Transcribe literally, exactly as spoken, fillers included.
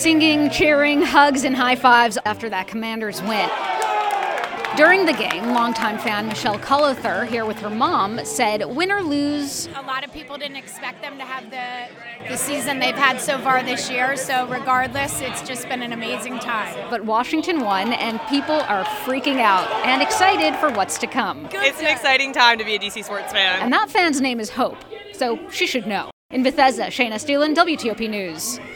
singing, cheering, hugs, and high fives after that Commanders win. During the game, longtime fan Michelle Colother, here with her mom, said win or lose. A lot of people didn't expect them to have the, the season they've had so far this year, so regardless, it's just been an amazing time. But Washington won, and people are freaking out and excited for what's to come. It's an exciting time to be a D C sports fan. And that fan's name is Hope, so she should know. In Bethesda, Shayna Steelan, W T O P News.